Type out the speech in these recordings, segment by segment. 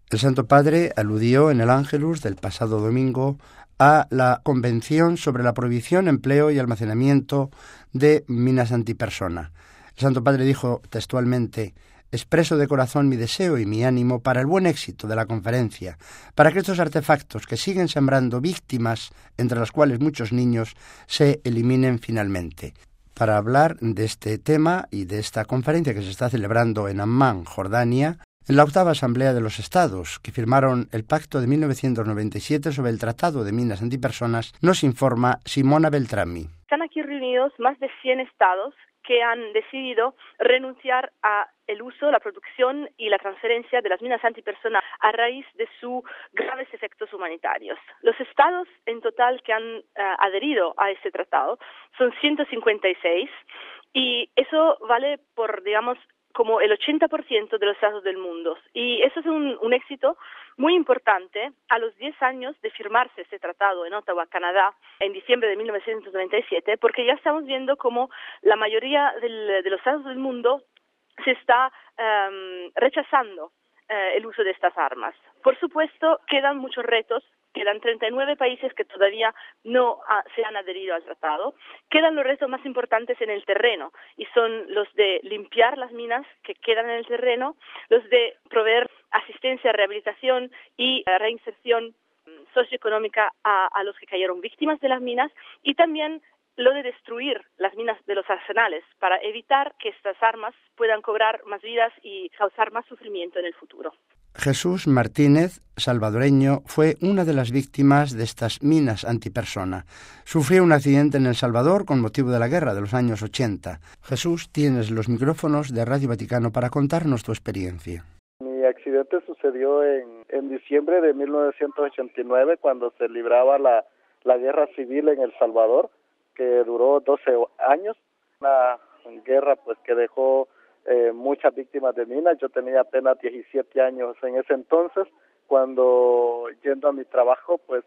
El Santo Padre aludió en el Ángelus del pasado domingo a la Convención sobre la prohibición, empleo y almacenamiento de minas antipersona. El Santo Padre dijo textualmente: «Expreso de corazón mi deseo y mi ánimo para el buen éxito de la conferencia, para que estos artefactos que siguen sembrando víctimas, entre las cuales muchos niños, se eliminen finalmente». Para hablar de este tema y de esta conferencia que se está celebrando en Ammán, Jordania, en la octava Asamblea de los Estados, que firmaron el Pacto de 1997 sobre el Tratado de Minas Antipersonas, nos informa Simona Beltrami. Están aquí reunidos más de 100 estados que han decidido renunciar a el uso, la producción y la transferencia de las minas antipersona a raíz de sus graves efectos humanitarios. Los estados en total que han adherido a este tratado son 156 y eso vale por, digamos, como el 80% de los estados del mundo. Y eso es un éxito muy importante a los 10 años de firmarse este tratado en Ottawa, Canadá, en diciembre de 1997, porque ya estamos viendo cómo la mayoría de los estados del mundo se está rechazando el uso de estas armas. Por supuesto, quedan muchos retos. Quedan 39 países que todavía no se han adherido al tratado. Quedan los retos más importantes en el terreno y son los de limpiar las minas que quedan en el terreno, los de proveer asistencia, rehabilitación y reinserción socioeconómica a los que cayeron víctimas de las minas y también lo de destruir las minas de los arsenales para evitar que estas armas puedan cobrar más vidas y causar más sufrimiento en el futuro. Jesús Martínez, salvadoreño, fue una de las víctimas de estas minas antipersona. Sufrió un accidente en El Salvador con motivo de la guerra de los años 80. Jesús, tienes los micrófonos de Radio Vaticano para contarnos tu experiencia. Mi accidente sucedió en diciembre de 1989, cuando se libraba la guerra civil en El Salvador, que duró 12 años. Una guerra pues que dejó muchas víctimas de minas. Yo tenía apenas 17 años en ese entonces. Cuando yendo a mi trabajo, pues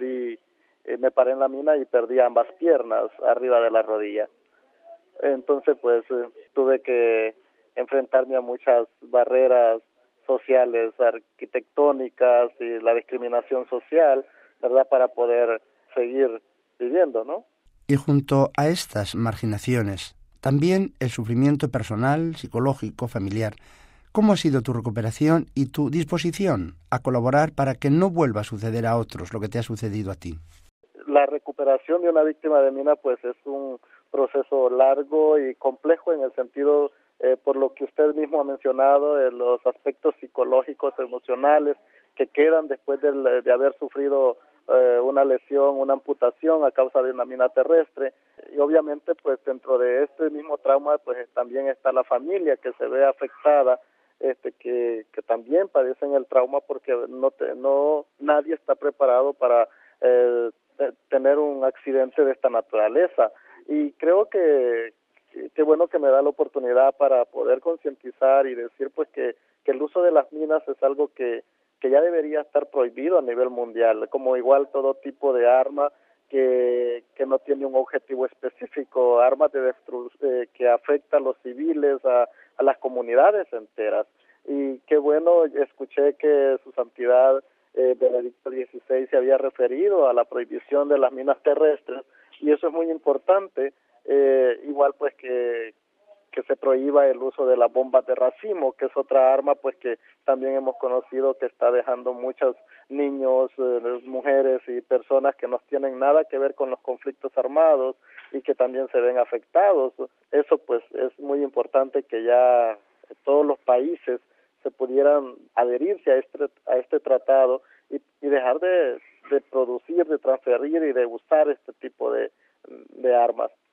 me paré en la mina y perdí ambas piernas arriba de la rodilla. Entonces, pues tuve que enfrentarme a muchas barreras sociales, arquitectónicas y la discriminación social, ¿verdad?, para poder seguir viviendo, ¿no? Y junto a estas marginaciones, también el sufrimiento personal, psicológico, familiar. ¿Cómo ha sido tu recuperación y tu disposición a colaborar para que no vuelva a suceder a otros lo que te ha sucedido a ti? La recuperación de una víctima de mina pues es un proceso largo y complejo en el sentido, por lo que usted mismo ha mencionado, los aspectos psicológicos, emocionales que quedan después de haber sufrido una lesión, una amputación a causa de una mina terrestre. Y obviamente pues dentro de este mismo trauma pues también está la familia que se ve afectada, que también padecen el trauma porque nadie está preparado para tener un accidente de esta naturaleza. Y creo que bueno que me da la oportunidad para poder concientizar y decir pues que el uso de las minas es algo que ya debería estar prohibido a nivel mundial, como igual todo tipo de arma que no tiene un objetivo específico, armas que afectan a los civiles, a las comunidades enteras. Y qué bueno, escuché que su santidad Benedicto XVI se había referido a la prohibición de las minas terrestres, y eso es muy importante, igual pues que se prohíba el uso de las bombas de racimo, que es otra arma pues que también hemos conocido que está dejando muchos niños, mujeres y personas que no tienen nada que ver con los conflictos armados y que también se ven afectados. Eso pues es muy importante que ya todos los países se pudieran adherirse a este tratado y dejar de producir, de transferir y de usar este tipo de armas.